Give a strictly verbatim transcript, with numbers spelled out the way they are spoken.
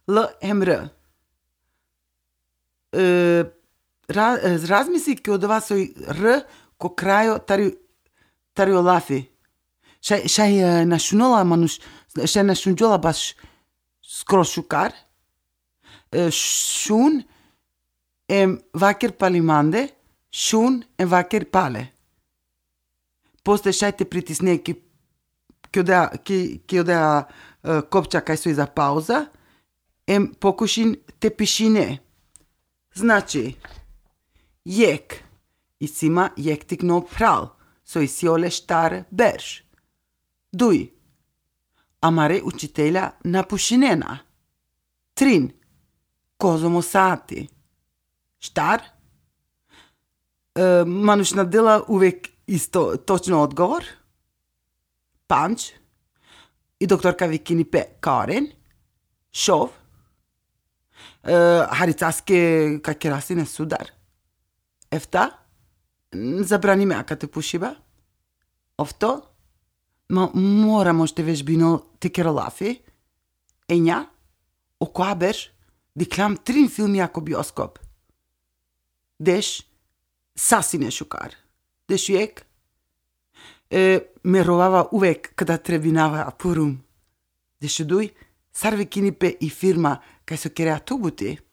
L M R. E, ra, razmisli che odava soi R co craio tariu tariu lafi. Shai shai nașunola manuș shai nașunjola baš skoro šukar. E, shun em vaker palimande, shun em vaker pale. Poste shai te pritisne ki ki odea ki ki odea uh, kopča kaj su iza pauza, em pokušin te pišine. Znači, jek, isima jek tikno pral, so isiole štar berž. Duj, amare učitelja napušinena. Trin, kozomo sati. Štar? E, manuš nadela uvek isto točno odgovor. Panč. I doktorka Vikini pe Karen. Šov. E, haricaske kakirasine sudar. Efta. Zabrani me aka te pušiba. Ofto. Ma moramo ще vežbino te kerolafi. Enja. Oko aberž. Diklam trin filmi ako bioskop. Deš. Sasine šukar. Deš jek. E, me rovava uvek kada trebinava purum. Deš duj. Sar Vikini pe i firma kaj so kerea tubuti.